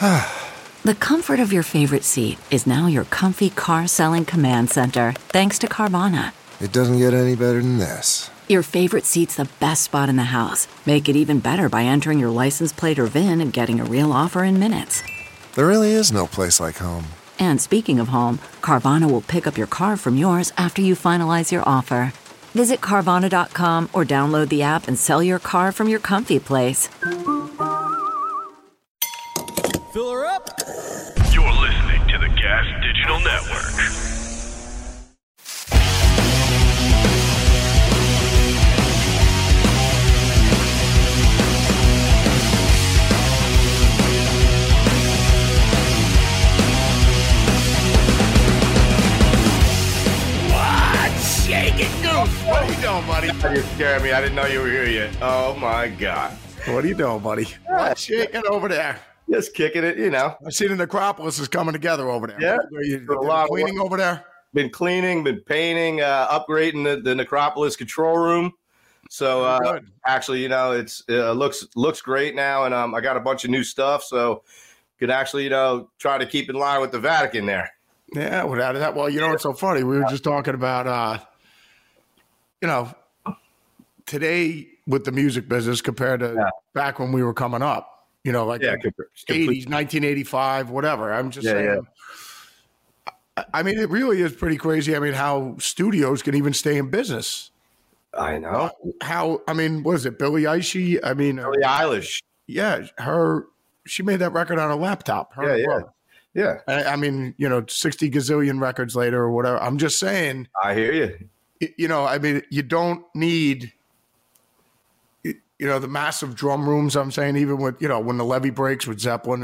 The comfort of your favorite seat is now your comfy car selling command center, thanks to Carvana. It doesn't get any better than this. Your favorite seat's the best spot in the house. Make it even better by entering your license plate or VIN and getting a real offer in minutes. There really is no place like home. And speaking of home, Carvana will pick up your car from yours after you finalize your offer. Visit Carvana.com or download the app and sell your car from your comfy place. Fill her up. You're listening to the Gas Digital Network. Shake it, Goose! What are you doing, buddy? You scared me. I didn't know you were here yet. Oh, my God. What are you doing, buddy? What's shaking over there? Just kicking it, I see the necropolis is coming together over there. Yeah. You a lot of cleaning over there? Been cleaning, been painting, upgrading the necropolis control room. So, actually, it's looks great now. And I got a bunch of new stuff. So, could actually, try to keep in line with the Vatican there. Yeah, without that. Well, it's so funny. We were just talking about, today with the music business compared to back when we were coming up, like 80s, 1985, whatever. I'm just saying. I mean, it really is pretty crazy. I mean, how studios can even stay in business. I know. What is it? Billie Eilish? Billie Eilish. Yeah, she made that record on a laptop. Yeah. 60 gazillion records later or whatever. I'm just saying. I hear you. You don't need, the massive drum rooms. I'm saying even with, when the levee breaks with Zeppelin.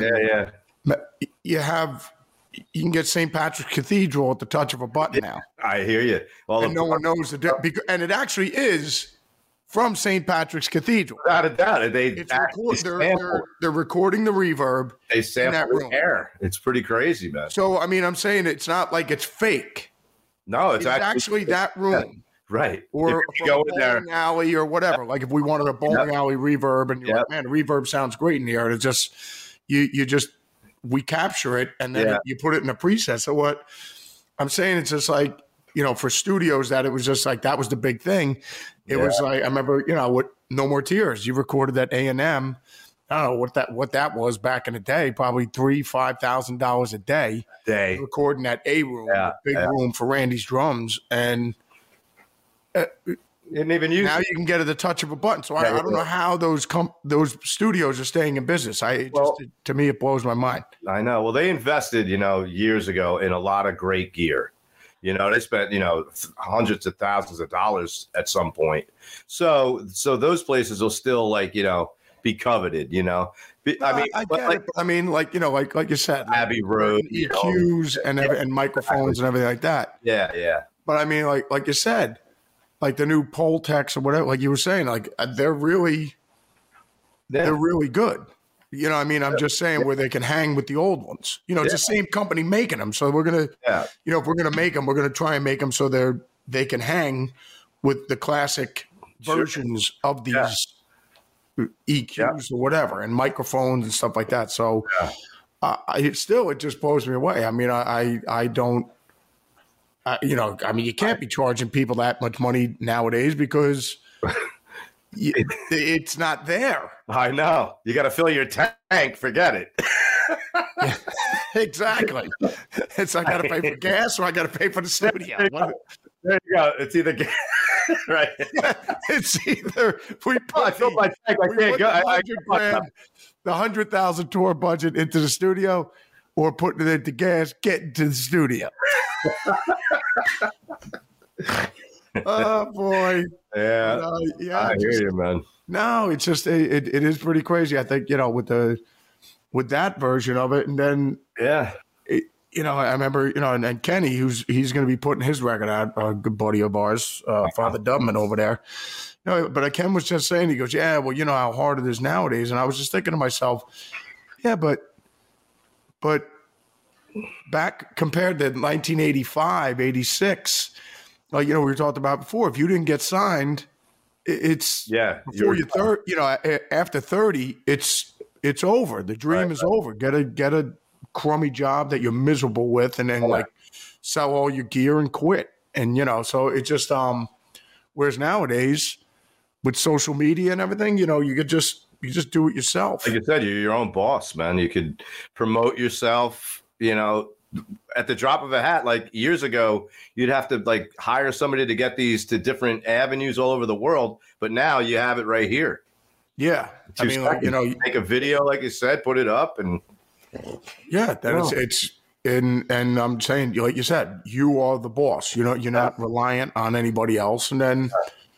You can get St. Patrick's Cathedral at the touch of a button now. I hear you. Well, and no one knows and it actually is from St. Patrick's Cathedral. Without a doubt. They're recording the reverb. They sample the air. It's pretty crazy, man. So, I'm saying it's not like it's fake. No, it's actually that room. Right. Or if you go in there, alley or whatever. Like if we wanted a bowling alley reverb and you're like, man, the reverb sounds great in here. It's just, we capture it and then you put it in a preset. So what I'm saying, it's just like, for studios that it was just like, that was the big thing. It was like, I remember, with No More Tears, you recorded that A&M. I don't know what that was back in the day, probably $3,000-$5,000 a day. Recording that A room, big room for Randy's drums. And didn't even use now you can get at the touch of a button. So I don't know how those studios are staying in business. To me, it blows my mind. I know. Well, they invested, years ago in a lot of great gear. They spent, hundreds of thousands of dollars at some point. So those places will still be coveted, I get it. Like you said, Abbey Road, EQs and microphones and everything like that. Yeah. But like you said, like the new Poltex or whatever, like you were saying, like they're really good. I'm just saying where they can hang with the old ones. It's the same company making them. So we're going to, if we're going to make them, we're going to try and make them so they can hang with the classic versions of these EQs or whatever and microphones and stuff like that. So it just blows me away. I don't. You can't be charging people that much money nowadays because it's not there. I know. You got to fill your tank. Forget it. Exactly. It's I got to pay for gas or I got to pay for the studio. There you go. It's either gas, right? It's either I fill my tank. I can't go. The 100,000 tour budget into the studio, or putting it into gas, getting to the studio. Oh boy! Yeah, I hear you, man. No, it's just it is pretty crazy. I think with that version of it, and then I remember and Kenny, he's going to be putting his record out. A good buddy of ours, Father Dubman over there. But Ken was just saying, he goes, yeah, well, how hard it is nowadays, and I was just thinking to myself, yeah, but back compared to 1985, 86, like, we were talking about before, if you didn't get signed, it's before after 30, it's it's over. The dream is over. Get a crummy job that you're miserable with, and then like sell all your gear and quit. And so it just whereas nowadays with social media and everything, you could just do it yourself. Like you said, you're your own boss, man. You could promote yourself, at the drop of a hat. Like years ago, you'd have to like hire somebody to get these to different avenues all over the world. But now you have it right here. Yeah. I mean, like, make a video, like you said, put it up and. Yeah. It's and I'm saying, like you said, you are the boss. You're not reliant on anybody else. And then,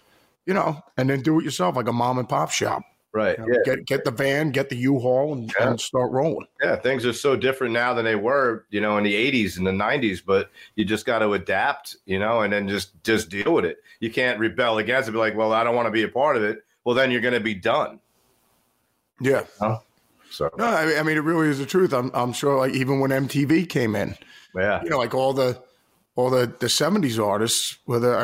and then do it yourself like a mom and pop shop. Right. Get the van, get the U-Haul, and start rolling. Yeah, things are so different now than they were, in the 80s and the 90s. But you just got to adapt, and then just deal with it. You can't rebel against it. Be like, well, I don't want to be a part of it. Well, then you're going to be done. Yeah. So no, I mean, it really is the truth. I'm sure, like even when MTV came in, like all the 70s artists,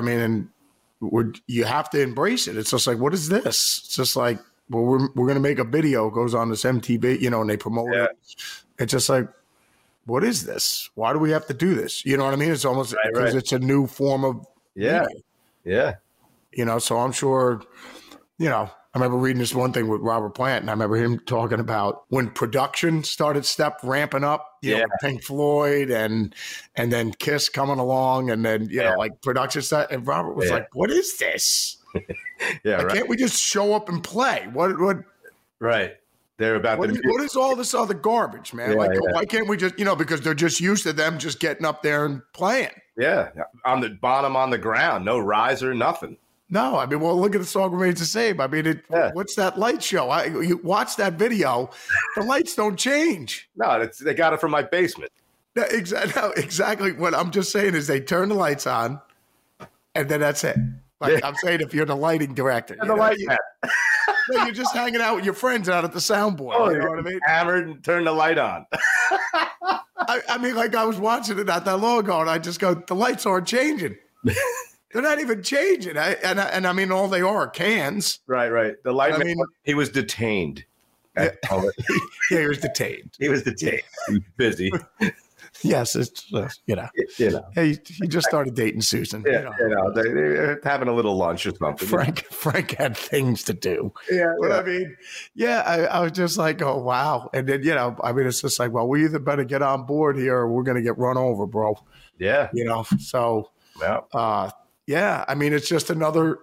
you have to embrace it. It's just like, what is this? It's just like, well, we're going to make a video, goes on this MTV, and they promote it. It's just like, what is this? Why do we have to do this? You know what I mean? It's almost because it's a new form of media. Yeah. So I'm sure, I remember reading this one thing with Robert Plant, and I remember him talking about when production started ramping up, with Pink Floyd and then Kiss coming along, and then, like production stuff. And Robert was like, what is this? Can't we just show up and play? What? Right. They're about what is all this other garbage, man? Why can't we just, because they're just used to them just getting up there and playing. Yeah. On the bottom, on the ground, no riser, nothing. No, I mean, well, look at the song remains the same. I mean, what's that light show? You watch that video, the lights don't change. No, they got it from my basement. No, exactly. What I'm just saying is they turn the lights on, and then that's it. I'm saying if you're the lighting director. You're just hanging out with your friends out at the soundboard. Oh, you know what I mean? Hammered and turn the light on. I mean, like I was watching it not that long ago, and I just go, the lights aren't changing. They're not even changing. And I mean, all they are cans. Right. The light man, he was detained. He was detained. He was detained. He was busy. Yes, it's He just started dating Susan. They're having a little lunch or something. Frank had things to do. But I mean, I was just like, oh wow, and then it's just like, well, we either better get on board here or we're gonna get run over, bro. Yeah, So I mean, it's just another.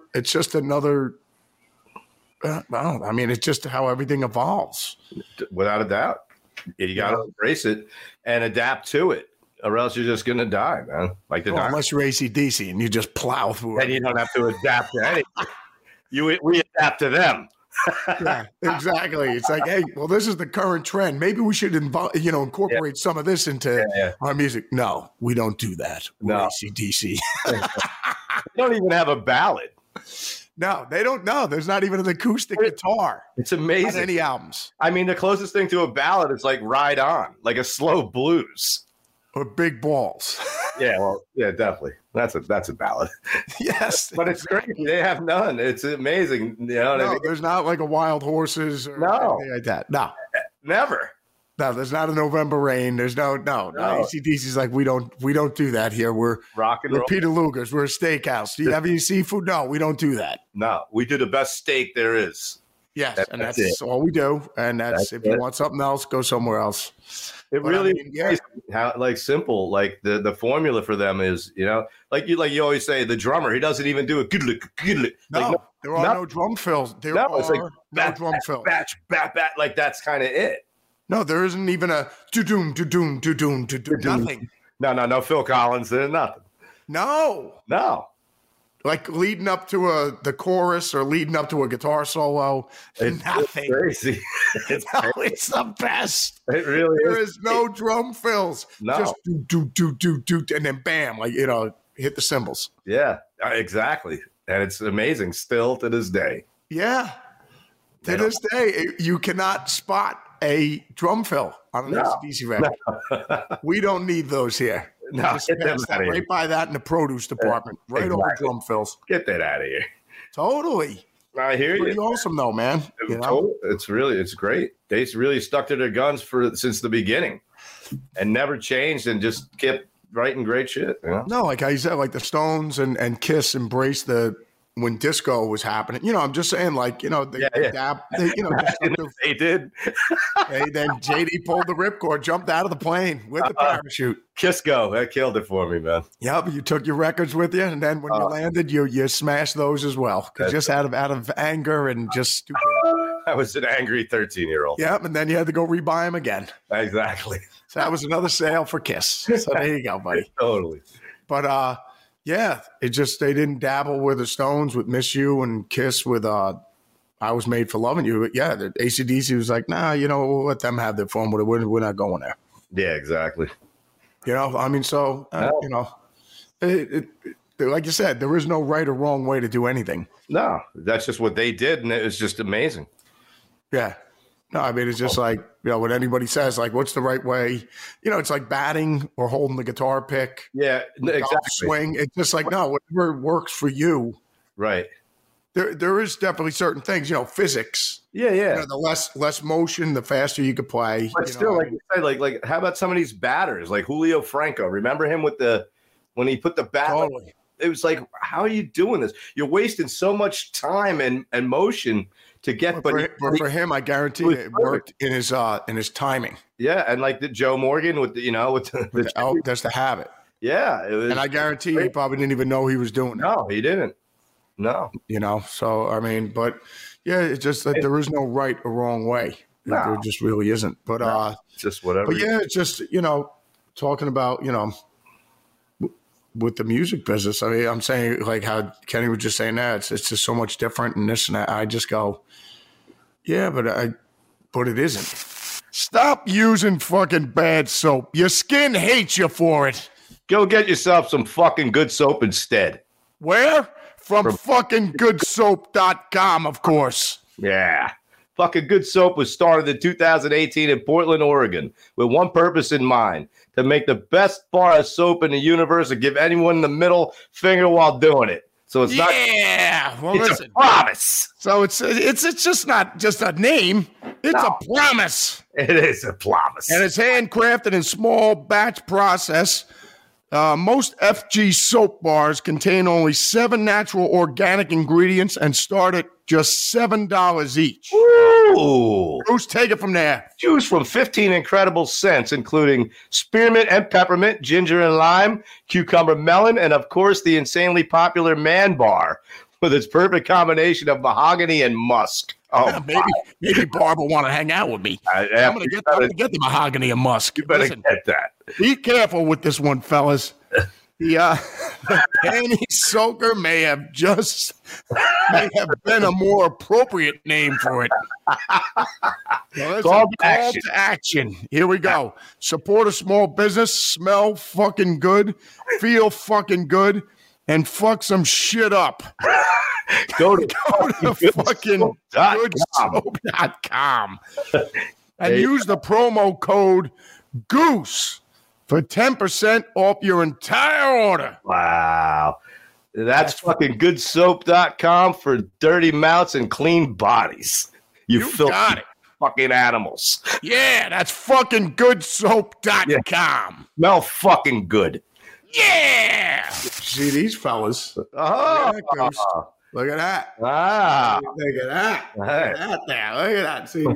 I mean, it's just how everything evolves. Without a doubt. You got to embrace it and adapt to it, or else you're just going to die, man. Unless you're AC/DC and you just plow through it. And you don't have to adapt to anything. We adapt to them. Yeah, exactly. It's like, hey, well, this is the current trend. Maybe we should incorporate some of this into our music. No, we don't do that. We're AC/DC. They don't even have a ballad. No, they don't know. There's not even an acoustic guitar. It's amazing. On any albums. I mean, the closest thing to a ballad is like Ride On, like a slow blues. Or Big Balls. Definitely. That's a ballad. Yes. But it's crazy. They have none. It's amazing. There's not like a Wild Horses or anything like that. No. Never. No, there's not a November Rain. There's no. AC/DC's like, we don't do that here. We're rock and roll. Peter Luger's. We're a steakhouse. Do you have any seafood? No, we don't do that. No, we do the best steak there is. Yes, that's all we do. And that's if you want something else, go somewhere else. Is how simple. Like the formula for them is, like you always say, the drummer, he doesn't even do a good look. No, there are no drum fills. There are no drum fills. Batch, like that's kind of it. No, there isn't even a do-doom, nothing. No, Phil Collins, there's nothing. No. Like leading up to the chorus or leading up to a guitar solo, nothing. It's crazy. It's the best. It really is. There is no drum fills. No. Just do, and then bam, hit the cymbals. Yeah, exactly. And it's amazing still to this day. Yeah. To this day, you cannot spot a drum fill on an AC/DC record. No. We don't need those here. No, right by that in the produce department. Over drum fills. Get that out of here. Totally. I hear Pretty you. awesome though, man. You know? It's great. They really stuck to their guns since the beginning, and never changed, and just kept writing great shit. You know? No, like I said, like the Stones and Kiss embraced when disco was happening. You know, I'm just saying, like, you know, they did. Then JD pulled the ripcord, jumped out of the plane with the parachute. Kiss go. That killed it for me, man. Yep, you took your records with you, and then when you landed, you smashed those as well, just out of anger and just stupid. I was an angry 13-year-old. Yep, and then you had to go rebuy them again. Exactly. So that was another sale for Kiss. So there you go, buddy. Totally. But yeah, it just they didn't dabble with the Stones with "Miss You" and Kiss with "I Was Made for Loving You." But yeah, the AC/DC was like, nah, you know, we'll let them have their fun with it. We're not going there. Yeah, exactly. You know, I mean, so you know, like you said, there is no right or wrong way to do anything. No, that's just what they did, and it was just amazing. Yeah. No, I mean, it's just like, you know, when anybody says, like, what's the right way? You know, it's like batting or holding the guitar pick. Yeah, exactly. Swing. It's just like, no, whatever works for you. Right. There is definitely certain things, you know, physics. Yeah. You know, the less motion, the faster you could play. But still, like you said, like how about some of these batters, like Julio Franco? Remember him when he put the bat? Totally. It was like, how are you doing this? You're wasting so much time and motion to get. But for him, I guarantee it worked in his timing. Yeah, and like the Joe Morgan with just to have it. Yeah, it was, and I guarantee he probably didn't even know he was doing it. No, he didn't. No, you know. So I mean, but yeah, it's just that there is no right or wrong way. No. There just really isn't. But just whatever. But yeah, it's just, you know, talking about, you know, with the music business. I mean, I'm saying, like how Kenny was just saying that it's just so much different and this and that. I just go, yeah, but it isn't. Stop using fucking bad soap. Your skin hates you for it. Go get yourself some fucking good soap instead. Where? From fucking goodsoap.com, of course. Yeah. Fucking Good Soap was started in 2018 in Portland, Oregon, with one purpose in mind: to make the best bar of soap in the universe and give anyone the middle finger while doing it. So it's not. Yeah, well, it's listen. A promise. So it's just not just a name. It's a promise. It is a promise, and it's handcrafted in small batch process. Most FG soap bars contain only 7 natural organic ingredients and start at just $7 each. Ooh. Bruce, take it from there. Choose from 15 incredible scents, including spearmint and peppermint, ginger and lime, cucumber melon, and of course the insanely popular Man Bar with its perfect combination of mahogany and musk. Oh, yeah, maybe Barb will want to hang out with me. I'm gonna get the mahogany and musk. You better get that. Be careful with this one, fellas. The panty soaker may have been a more appropriate name for it. Call to action. Here we go. Support a small business, smell fucking good, feel fucking good, and fuck some shit up. Go to fucking goodsoap.com and use the promo code GOOSE for 10% off your entire order. Wow. That's fucking goodsoap.com for dirty mouths and clean bodies. You filthy fucking animals. Yeah, that's fucking goodsoap.com. Yeah. Smell fucking good. Yeah. See these fellas. Oh. Look at that. Ah. Look at that. Look at that there. Look at that. See,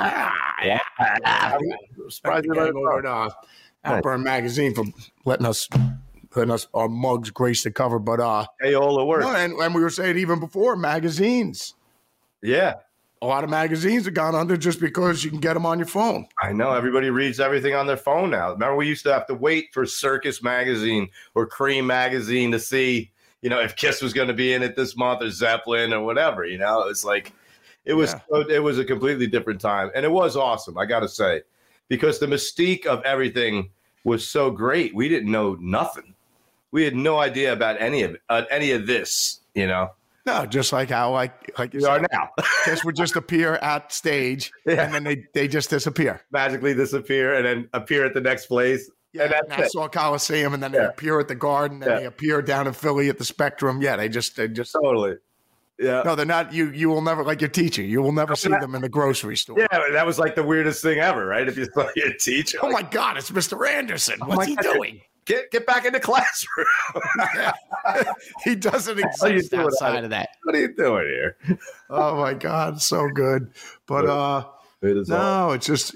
surprised you over at Outburn Magazine for letting us our mugs grace the cover. But hey, all the work. No, and we were saying even before, magazines. Yeah. A lot of magazines have gone under just because you can get them on your phone. I know. Everybody reads everything on their phone now. Remember, we used to have to wait for Circus Magazine or Cream Magazine to see, you know, if Kiss was going to be in it this month or Zeppelin or whatever. You know, it's like it was a completely different time. And it was awesome, I got to say, because the mystique of everything was so great. We didn't know nothing. We had no idea about any of this, you know. No, just like how like you are now. Kiss would just appear at stage, and then they just disappear, magically disappear, and then appear at the next place. Yeah, and Nassau Coliseum, and then they appear at the Garden, and they appear down in Philly at the Spectrum. Yeah, they just totally. Yeah. No, they're not. You will never, like your teacher, you will never see them in the grocery store. Yeah, that was like the weirdest thing ever, right? If you saw your teacher. Oh my God, it's Mr. Anderson. What's he doing? Get back in the classroom. He doesn't exist outside of that. What are you doing here? Oh my God, so good. But no, it's just,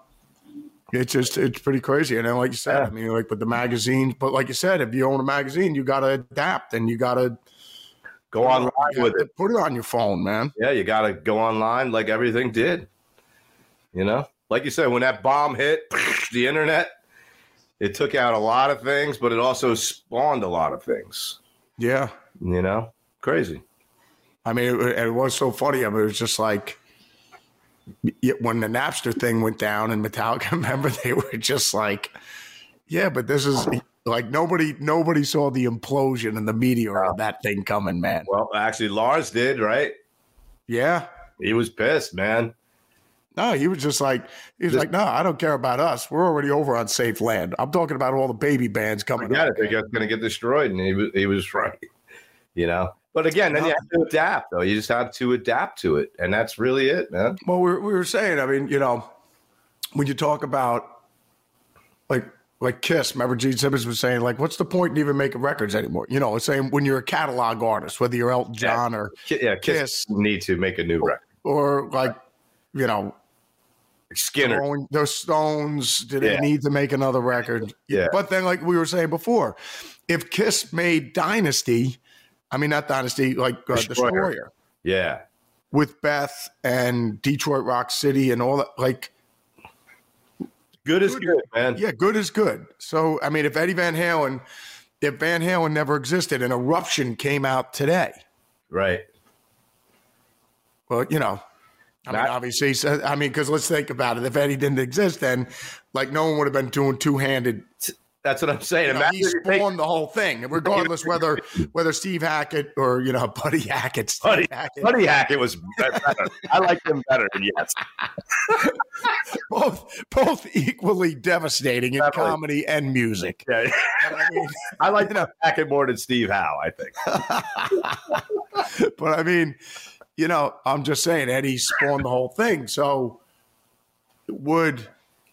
it's pretty crazy. And then, like you said, I mean, like with the magazines, but like you said, if you own a magazine, you got to adapt and you got to go online with it. Put it on your phone, man. Yeah, you got to go online like everything did. Like you said, when that bomb hit the internet, it took out a lot of things, but it also spawned a lot of things. Yeah. Crazy. I mean, it was so funny. I mean, it was just like when the Napster thing went down and Metallica, remember, they were just like, yeah, but this is like nobody saw the implosion and the meteor of that thing coming, man. Well, actually, Lars did, right? Yeah. He was pissed, man. No, he was just like, no, I don't care about us. We're already over on safe land. I'm talking about all the baby bands coming up. They're going to get destroyed, and he was right, But again, then you have to adapt, though. You just have to adapt to it, and that's really it, man. Well, we were saying, I mean, when you talk about like Kiss, remember Gene Simmons was saying, like, what's the point in even making records anymore? It's saying when you're a catalog artist, whether you're Elton John or Kiss need to make a new record. Or like, Skinner. The Stones, do they need to make another record? Yeah. But then, like we were saying before, if Kiss made Dynasty, I mean, not Dynasty, like Destroyer. Yeah. With Beth and Detroit Rock City and all that, like. Good is good, man. Yeah, good is good. So, I mean, if Van Halen never existed and Eruption came out today. Right. Well, I mean, obviously, because let's think about it. If Eddie didn't exist, then like no one would have been doing two-handed. That's what I'm saying. He spawned the whole thing, regardless whether Steve Hackett or Buddy Hackett. Buddy Hackett was better. I like him better. Yes, both equally devastating in comedy and music. Yeah, I like Hackett more than Steve Howe. I think, but I mean. I'm just saying Eddie spawned the whole thing. So would,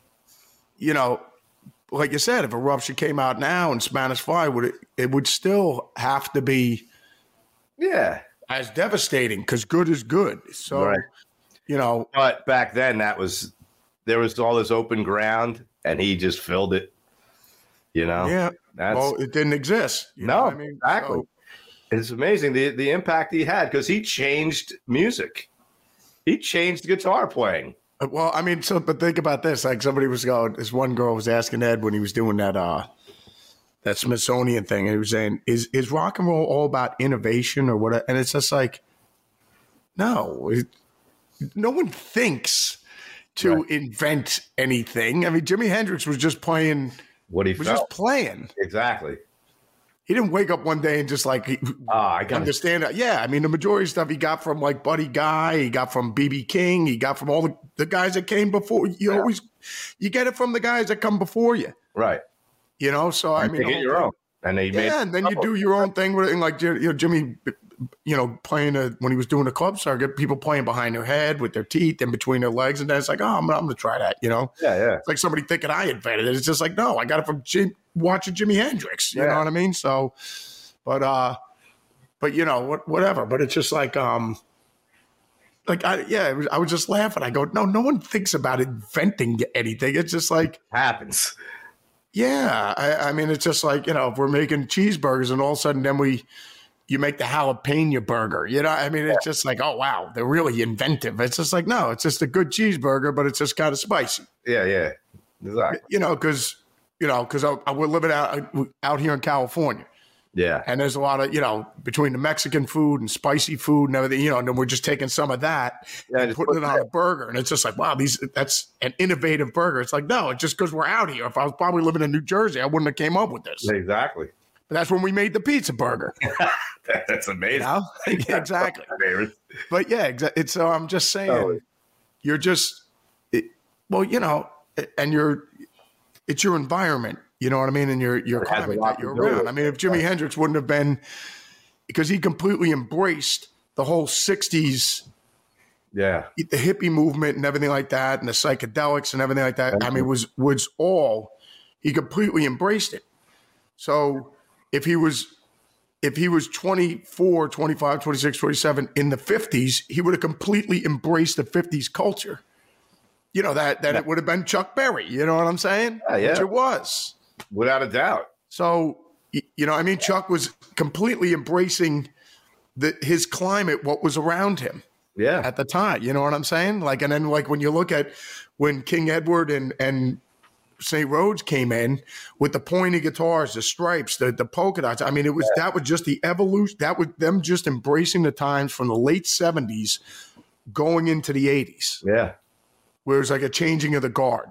like you said, if Eruption came out now and Spanish Fly, it would still have to be as devastating because good is good. So, right. But back then there was all this open ground and he just filled it, Yeah. Well, it didn't exist. Exactly. So, it's amazing the impact he had because he changed music. He changed guitar playing. Well, I mean, but think about this. Like this one girl was asking Ed when he was doing that Smithsonian thing, and he was saying, is rock and roll all about innovation or what? And it's just like, no one thinks to invent anything. I mean, Jimi Hendrix was just playing what he was felt. just playing. Exactly. He didn't wake up one day and just like understand that. Yeah, I mean, the majority of stuff he got from like Buddy Guy, he got from B.B. King, he got from all the guys that came before. You get it from the guys that come before you, right? So I mean, you get your own, and they made and then you do your own thing with it, and like Jimmy, playing when he was doing the club circuit, people playing behind their head with their teeth in between their legs, and then it's like, oh, I'm gonna try that, Yeah. It's like somebody thinking I invented it. It's just like, no, I got it from watching Jimi Hendrix. You know what I mean? So, but whatever. But it's just like, I was just laughing. I go, no one thinks about inventing anything. It's just like happens. Yeah, I mean, it's just like if we're making cheeseburgers and all of a sudden then you make the jalapeno burger. I mean, it's just like, oh wow, they're really inventive. It's just like, no, it's just a good cheeseburger, but it's just kind of spicy. Yeah, exactly. Because we're living out here in California. Yeah. And there's a lot of, between the Mexican food and spicy food and everything, and then we're just taking some of that and putting it on a burger. And it's just like, wow, that's an innovative burger. It's like, no, it's just because we're out here. If I was probably living in New Jersey, I wouldn't have came up with this. Exactly. But that's when we made the pizza burger. That's amazing. Exactly. But yeah, exactly. So I'm just saying, you're just, and it's your environment. You know what I mean? And your climate that you're around. I mean, if Jimi Hendrix wouldn't have been, because he completely embraced the whole 60s, the hippie movement and everything like that, and the psychedelics and everything like that. I mean, was all, he completely embraced it. So if he was 24, 25, 26, 27 in the 50s, he would have completely embraced the 50s culture. You know, that it would have been Chuck Berry. You know what I'm saying? Yeah. Which it was. Without a doubt. So, you know, I mean, Chuck was completely embracing his climate, what was around him at the time. You know what I'm saying? Like, and then like when you look at when King Edward and St. Rhodes came in with the pointy guitars, the stripes, the polka dots. I mean, that was just the evolution. That was them just embracing the times from the late 70s going into the 80s. Yeah. Where it's like a changing of the guard.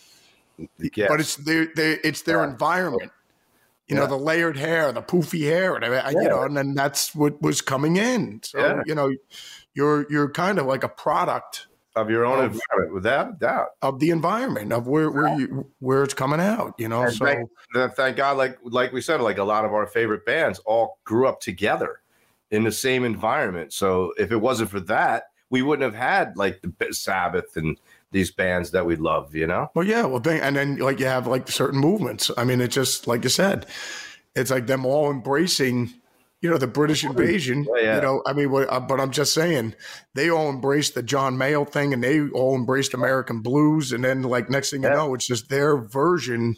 Yes. But it's their environment. You know, the layered hair, the poofy hair, and you know, and then that's what was coming in. So, you know, you're kind of like a product of your own environment, without a doubt. Of the environment, of where it's coming out, you know. And so thank God, like we said, like a lot of our favorite bands all grew up together in the same environment. So if it wasn't for that, we wouldn't have had like the Sabbath and these bands that we love, you know? Well, yeah. Well, and then like you have like certain movements. I mean, it's just like you said, it's like them all embracing, you know, the British invasion. You know, I mean, but I'm just saying, they all embraced the John Mayall thing, and they all embraced American blues, and then like next thing you know, it's just their version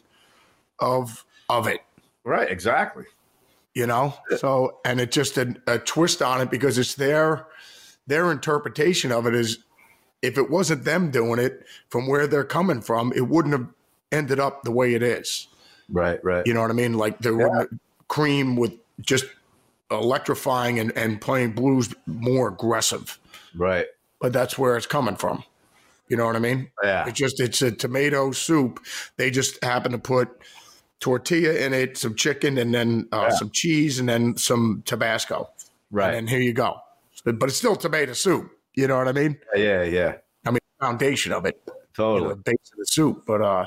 of it. Right. Exactly. You know. So, and it's just a twist on it because it's their interpretation of it is. If it wasn't them doing it from where they're coming from, it wouldn't have ended up the way it is. Right. You know what I mean? Like there wouldn't Cream with just electrifying and playing blues more aggressive. Right. But that's where it's coming from. You know what I mean? Yeah. It's a tomato soup. They just happen to put tortilla in it, some chicken, and then some cheese, and then some Tabasco. Right. And here you go. But it's still tomato soup. You know what I mean? Yeah. I mean, the foundation of it. Totally. You know, the base of the soup. But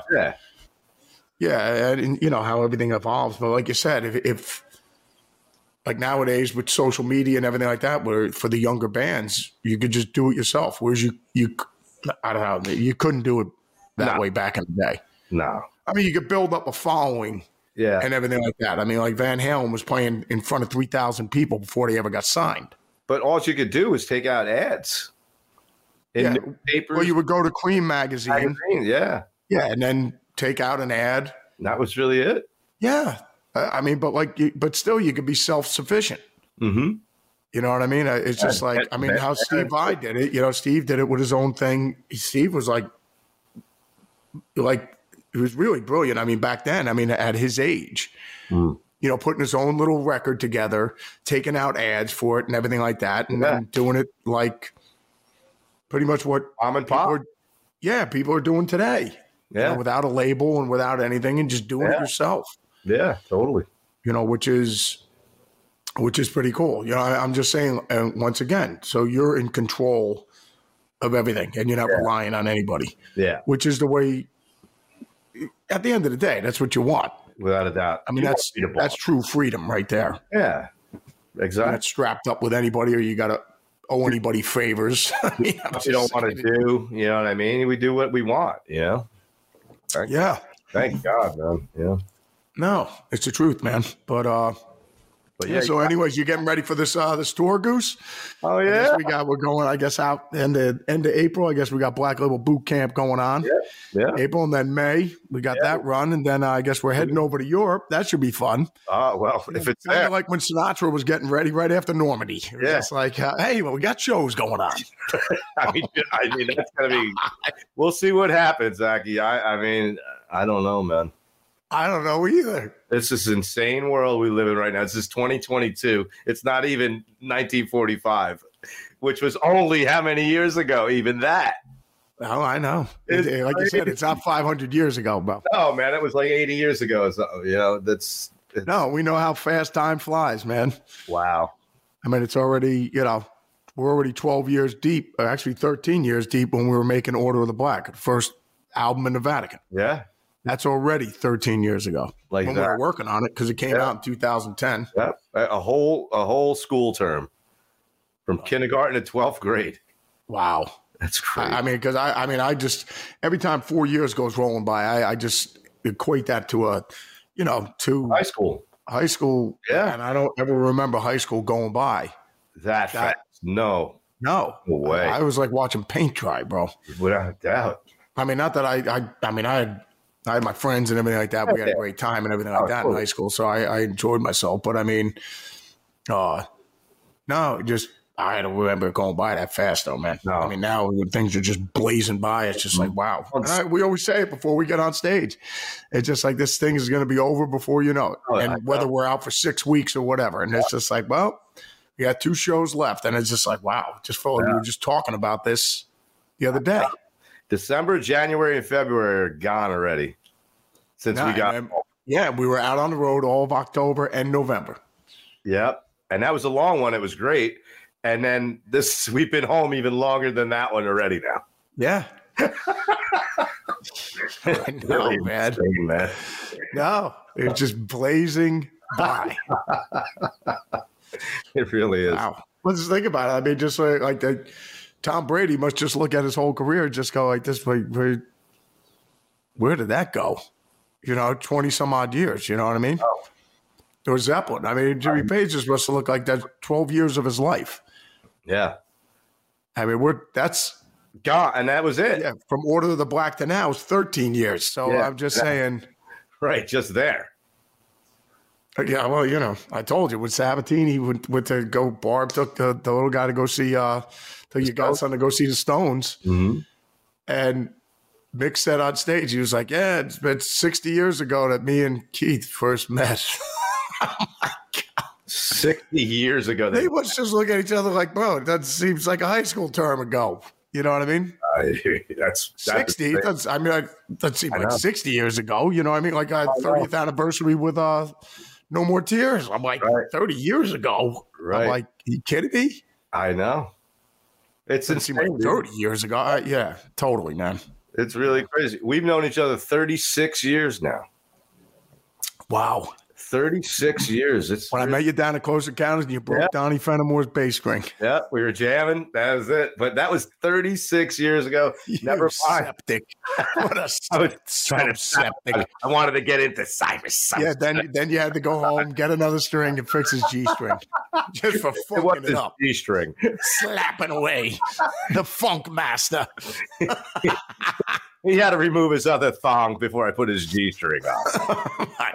yeah, and you know how everything evolves. But like you said, if like nowadays with social media and everything like that, where for the younger bands, you could just do it yourself. Whereas you I don't know, you couldn't do it that way back in the day. No. I mean, you could build up a following. Yeah. And everything like that. I mean, like Van Halen was playing in front of 3,000 people before they ever got signed. But all you could do is take out ads in newspapers. Well, you would go to Cream magazine. Yeah, and then take out an ad. That was really it. Yeah, I mean, but still, you could be self-sufficient. Mm-hmm. You know what I mean? It's just like, I mean, how Steve Vai did it. You know, Steve did it with his own thing. Steve was like it was really brilliant. I mean, back then, I mean, at his age. You know, putting his own little record together, taking out ads for it and everything like that, and then doing it like pretty much what people are doing today. Yeah. You know, without a label and without anything, and just doing it yourself. Yeah, totally. You know, which is pretty cool. You know, I'm just saying, once again, so you're in control of everything, and you're not relying on anybody. Yeah. Which is the way, at the end of the day, that's what you want. Without a doubt. I mean, that's true freedom right there. Yeah, exactly. You're not strapped up with anybody, or you got to owe anybody favors. I mean, you don't want to do, you know what I mean? We do what we want, you know? Thank God, man. Yeah. No, it's the truth, man. But yeah. So, anyways, you getting ready for this tour, Goose? Oh yeah. We're going. I guess out end of April. I guess we got Black Label Boot Camp going on. Yeah. April, and then May we got that run, and then I guess we're heading over to Europe. That should be fun. Oh well, if it's kind of like when Sinatra was getting ready right after Normandy. It was just like, hey, well, we got shows going on. I mean, that's gonna be. We'll see what happens, Zachy. I mean, I don't know, man. I don't know either. It's this insane world we live in right now. It's just 2022. It's not even 1945, which was only how many years ago? Even that. Oh, I know. Like you said, it's not 500 years ago, bro. No, man, it was like 80 years ago. So, you know, no, we know how fast time flies, man. Wow. I mean, it's already, you know, we're already 12 years deep, or actually 13 years deep when we were making Order of the Black, the first album in the Vatican. Yeah. That's already 13 years ago. Like when that. we were working on it, because it came out in 2010. Yeah, a whole school term. from kindergarten to 12th grade. Wow. That's crazy. I mean, because I just, every time 4 years goes rolling by, I just equate that to to high school. Yeah. And I don't ever remember high school going by that fast. No way. I was like watching paint dry, bro. Without a doubt. I mean, not that I had my friends and everything like that. We had a great time and everything like that in high school. So I enjoyed myself. But I mean, no, just I don't remember it going by that fast, though, man. No. I mean, now when things are just blazing by, it's just like, wow. And we always say it before we get on stage. It's just like this thing is going to be over before you know it. And whether we're out for 6 weeks or whatever. And it's just like, well, we got 2 shows left. And it's just like, wow. Just felt like we were just talking about this the other day. December, January, and February are gone already since we got home. Yeah, we were out on the road all of October and November. Yep. And that was a long one. It was great. And then we've been home even longer than that one already now. Yeah. I know, man. Insane, man. No, it's just blazing by. It really is. Wow. Let's just think about it. I mean, just like that. Tom Brady must just look at his whole career and just go like this, where did that go? 20 some odd years, you know what I mean? Oh. Or Zeppelin. I mean, Jimmy Page just must have looked like that 12 years of his life. Yeah. I mean, that's gone, and that was it. Yeah, from Order of the Black to now is 13 years. So yeah, I'm just saying. Right, just there. Yeah, well, I told you, when Sabatini went to go, Barb took the little guy to go see, took your godson to go see the Stones. Mm-hmm. And Mick said on stage, he was like, yeah, it's been 60 years ago that me and Keith first met. Oh, my God. 60 years ago. They must just look at each other like, bro, that seems like a high school term ago. You know what I mean? That's 60. That seems like 60 years ago. You know what I mean? Like our 30th anniversary with No More Tears. I'm like, 30 years ago. Right. I'm like, are you kidding me? I know. It seems like 30 years ago. Yeah, totally, man. It's really crazy. We've known each other 36 years now. Wow. 36 years. When I met you down at Close Encounters and you broke Donnie Fenimore's bass string. Yeah, we were jamming. That was it. But that was 36 years ago. Never mind. Septic. What a septic. I wanted to get into Cyrus. Yeah, then you had to go home, get another string and fix his G string. Just for fucking it up. G string. Slapping away. The funk master. He had to remove his other thong before I put his G string on. Oh, my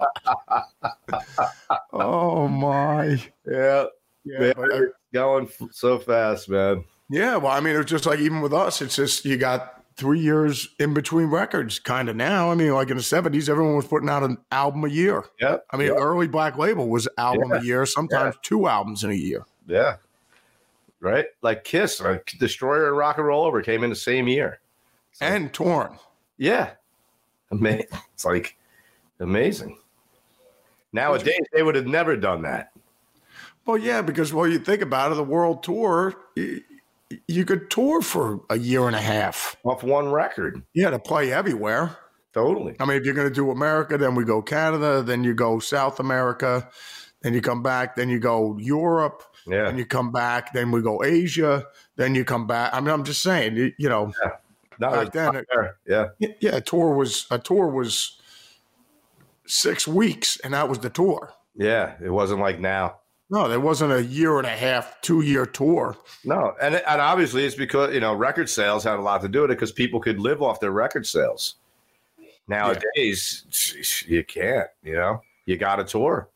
God. Oh, my. Yeah. But going so fast, man. Yeah, well, I mean, it's just like even with us, it's just you got 3 years in between records kind of now. I mean, like in the 70s, everyone was putting out an album a year. Yeah. I mean, early Black Label was album a year, sometimes 2 albums in a year. Yeah. Right? Like Kiss, Destroyer and Rock and Roll Over came in the same year. And Torn. Yeah. It's like amazing. Nowadays, they would have never done that. Well, yeah, because you think about it, the world tour, you could tour for a year and a half. Off one record. Yeah, to play everywhere. Totally. I mean, if you're going to do America, then we go Canada, then you go South America, then you come back, then you go Europe, then you come back, then we go Asia, then you come back. I mean, I'm just saying, Yeah. Back then, a tour was 6 weeks, and that was the tour. Yeah, it wasn't like now. No, there wasn't a year and a half, 2-year tour. No, and obviously it's because record sales had a lot to do with it because people could live off their record sales. Nowadays, you can't. You got to tour.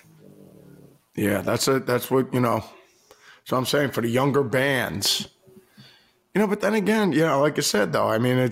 Yeah, that's what So I'm saying for the younger bands. But then again, like I said, though, I mean,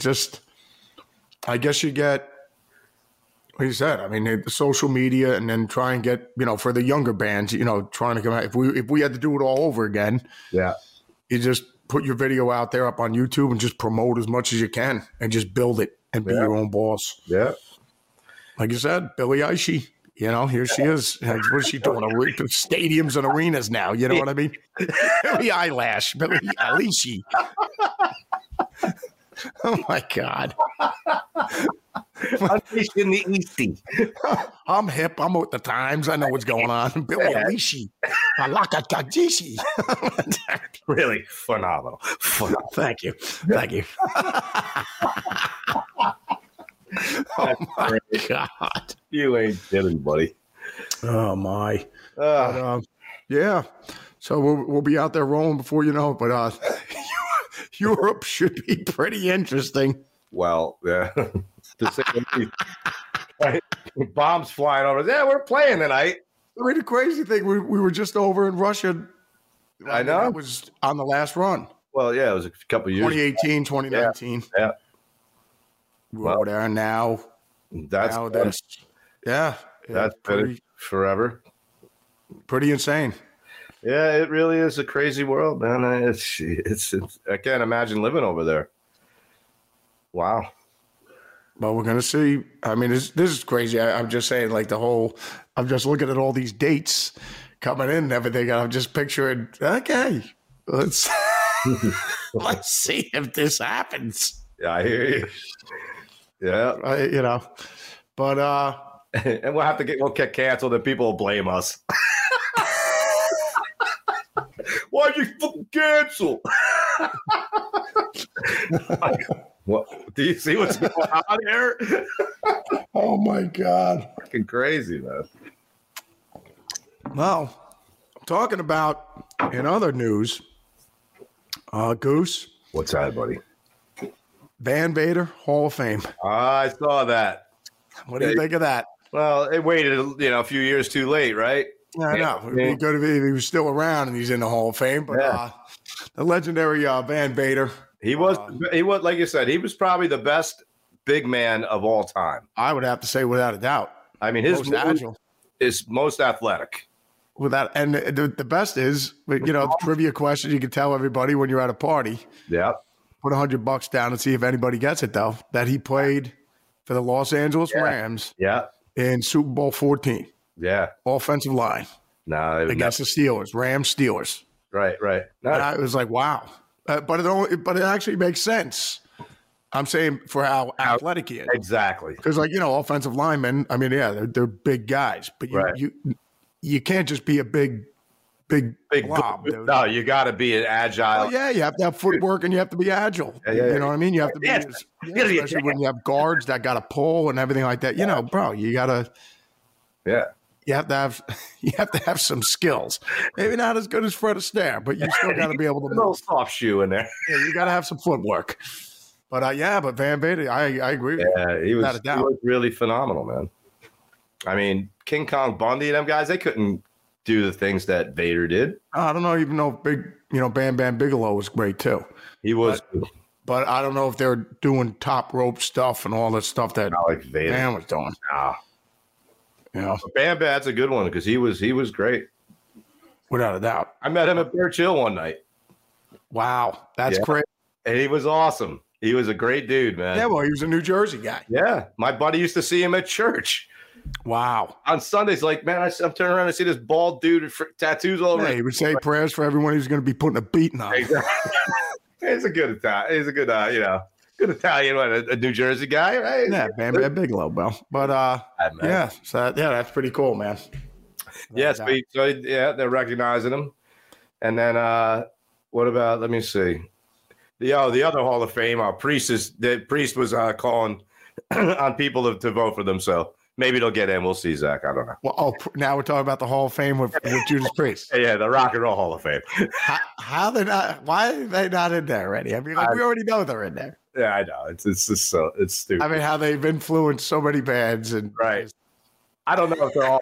I guess you get, like you said, I mean, the social media and then try and get, for the younger bands, trying to come out. If we had to do it all over again, you just put your video out there up on YouTube and just promote as much as you can and just build it and be your own boss. Yeah. Like you said, Billie Eilish. Here she is. What is she doing? Stadiums and arenas now. You know what I mean? Billie Eilish. Billie Eilish. Oh, my God. Unleashing the Eastie. I'm hip. I'm with the times. I know what's going on. Billie Eilish. Really phenomenal. Thank you. Oh my God. You ain't kidding, buddy. Oh my. Yeah. So we'll be out there rolling before you know it. But Europe should be pretty interesting. Well, yeah. To say the least. Right? Bombs flying over. Yeah, we're playing tonight. I mean, the crazy thing, we were just over in Russia. I know. That was on the last run. Well, yeah, it was a couple of years. 2018, 2019. Yeah. We're over there now. That's That's pretty forever. Pretty insane. Yeah, it really is a crazy world, man. It's I can't imagine living over there. Wow. Well, we're gonna see. I mean, this is crazy. I'm just saying, like I'm just looking at all these dates coming in and everything. And I'm just picturing, okay, let's see if this happens. Yeah, I hear you. Yeah, but and we'll get canceled, and people will blame us. Why'd you fucking cancel? What? Do you see what's going on here? Oh my God. Fucking crazy, man. Well, talking about in other news, Goose. What's that, buddy? Van Vader, Hall of Fame. I saw that. What do you think of that? Well, it waited, a few years too late, right? I know. It'd be good if he was still around and he's in the Hall of Fame. But the legendary Van Vader. He was, like you said, he was probably the best big man of all time. I would have to say, without a doubt. I mean, his most agile is most athletic. And the best is, trivia question you can tell everybody when you're at a party. Yeah. Put $100 down and see if anybody gets it, though. That he played for the Los Angeles Rams. Yeah. In Super Bowl 14. Yeah. Offensive line. No, against the Steelers, Rams Steelers. Right. No. And I was like, wow. But it actually makes sense. I'm saying for how athletic he is. Exactly. Because, offensive linemen, I mean, they're big guys. But you can't just be a big blob. Dude. No, you got to be an agile. You have to have footwork and you have to be agile. You know what I mean? You have to be, especially when you have guards that got to pull and everything like that. Bro, you got to. Yeah. You have to have some skills. Maybe not as good as Fred Astaire, but you still got to be able to. A little soft shoe in there. Yeah, you got to have some footwork. But but Van Vader, I agree with you. Yeah, he was really phenomenal, man. I mean, King Kong Bundy, them guys, they couldn't do the things that Vader did. I don't know, even though Bam Bam Bigelow was great too. He was. But I don't know if they're doing top rope stuff and all that stuff that Van was doing. Nah. Yeah, Bam Bam's a good one because he was great, without a doubt. I met him at Bear Chill one night. Wow, that's great. And he was awesome. He was a great dude, man. Yeah, well, he was a New Jersey guy. Yeah, my buddy used to see him at church. Wow. On Sundays, like, man, I'm turning around and see this bald dude with tattoos all over. Yeah, he would say prayers for everyone who's going to be putting a beating on. Exactly. He's a good Italian. He's a good, good Italian, a New Jersey guy, right? Yeah, Bam Bam Bigelow, Bill. But that's pretty cool, man. Yes, they're recognizing him. And then what about? Let me see. The other Hall of Fame, Priest was calling on people to vote for them. So maybe they'll get in. We'll see, Zach. I don't know. Well, now we're talking about the Hall of Fame with Judas Priest. Yeah, the Rock and Roll Hall of Fame. How they not? Why are they not in there already? I mean, we already know they're in there. Yeah, I know. It's just so it's stupid. I mean, how they've influenced so many bands and right. I don't know if they're all.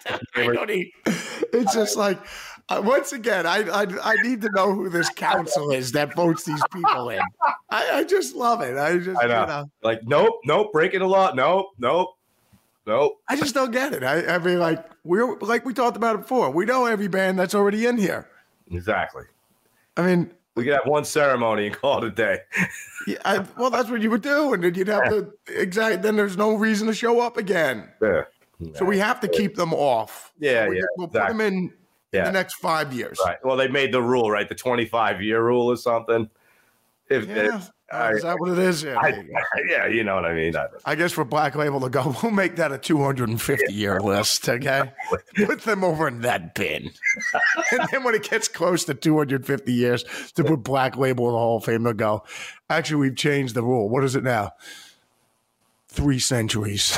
It's just like once again, I need to know who this council is that votes these people in. I just love it. I know. Like nope, breaking the law. Nope. I just don't get it. I mean, like we talked about it before. We know every band that's already in here. Exactly. I mean, we could have one ceremony and call it a day. Well, that's what you would do, and then you'd have to Then there's no reason to show up again. Yeah. So we have to keep them off. Yeah, We'll put them in the next 5 years. Right. Well, they made the rule, right? The 25-year rule or something. If is that what it is? Yeah, you know what I mean. I guess for Black Label to go, we'll make that a 250-year list, okay? Put them over in that bin. And then when it gets close to 250 years, to put Black Label in the Hall of Fame, they'll go, actually, we've changed the rule. What is it now? 3 centuries.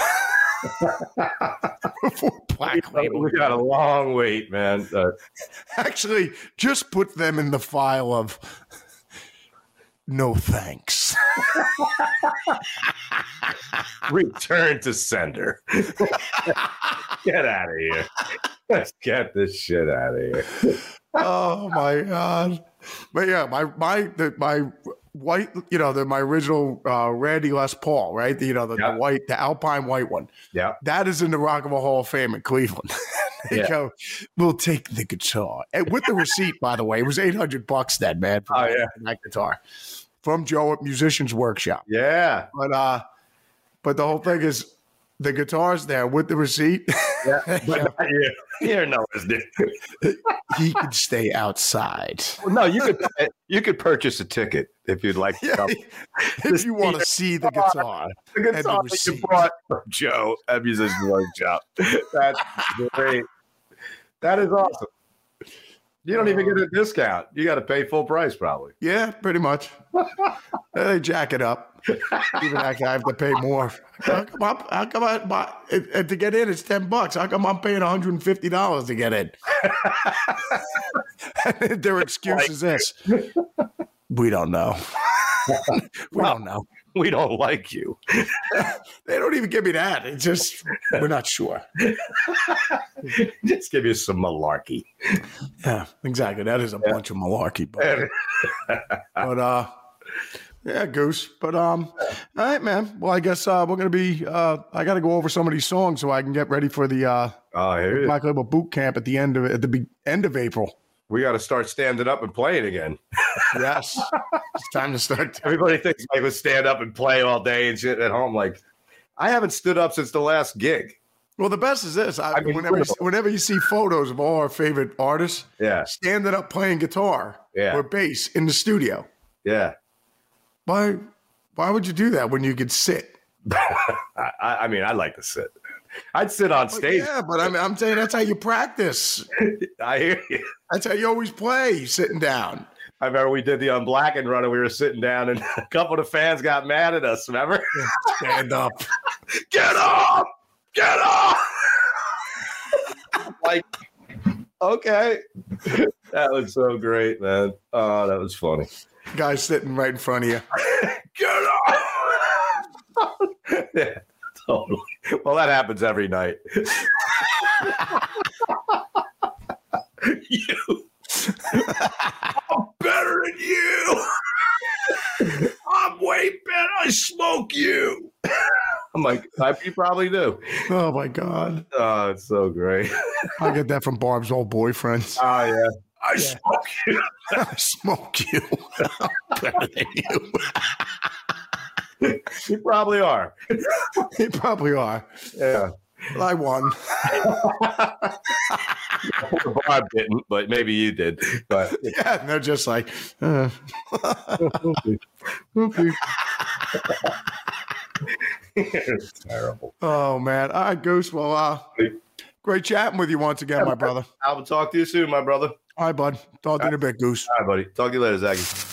Before Black Label. We got a long wait, man. Actually, just put them in the file of no thanks. Return to sender. Get out of here. Let's get this shit out of here. Oh my God. But yeah, my white, my original Randy Les Paul, right? The white, the Alpine white one. Yeah. That is in the Rock and Roll Hall of Fame in Cleveland. They go, we'll take the guitar. And with the receipt, by the way, it was $800 then, man. For that guitar from Joe at Musicians Workshop. Yeah. But the whole thing is the guitar's there with the receipt. Yeah. But you're no business. He can stay outside. Well, no, you could purchase a ticket if you'd like to come. If you want to see the guitar. The guitar that you bought from Joe at Musicians Workshop. That's great. That is awesome. You don't even get a discount. You got to pay full price, probably. Yeah, pretty much. They jack it up. Even I have to pay more. How come to get in, it's $10. How come I'm paying $150 to get in? Their excuse is this: we don't know. We don't know. We don't like you. They don't even give me that. It's just we're not sure. Just give you some malarkey. Yeah, exactly. That is a bunch of malarkey. But yeah, Goose. But all right, man. Well, I guess we're gonna be. I got to go over some of these songs so I can get ready for the Black Label boot camp at the end of April. We got to start standing up and playing again. Yes, it's time to start. Everybody thinks I would stand up and play all day and shit at home. Like, I haven't stood up since the last gig. Well, the best is this. Whenever you see photos of all our favorite artists, standing up playing guitar or bass in the studio. Yeah. Why would you do that when you could sit? I mean, I like to sit. I'd sit on stage. Yeah, but I'm saying that's how you practice. I hear you. That's how you always play, sitting down. I remember we did the Unblackened run and we were sitting down and a couple of the fans got mad at us, remember? Stand up. Get up! Get up! Like, okay. That was so great, man. Oh, that was funny. Guy sitting right in front of you. Get up! Yeah, totally. Well, that happens every night. You. I'm better than you. I'm way better. I smoke you. I'm like, you probably do. Oh, my God. Oh, it's so great. I get that from Barb's old boyfriend. Oh, yeah. I smoke you. I smoke you. I'm better than you. You probably are. You probably are. Yeah. Well, I won. Barb didn't, but maybe you did. But yeah, and they're just like, okay. It's terrible. Oh, man. All right, Goose. Well, great chatting with you once again, my brother. I will talk to you soon, my brother. All right, bud. Talk to you in a bit, Goose. All right, buddy. Talk to you later, Zachy.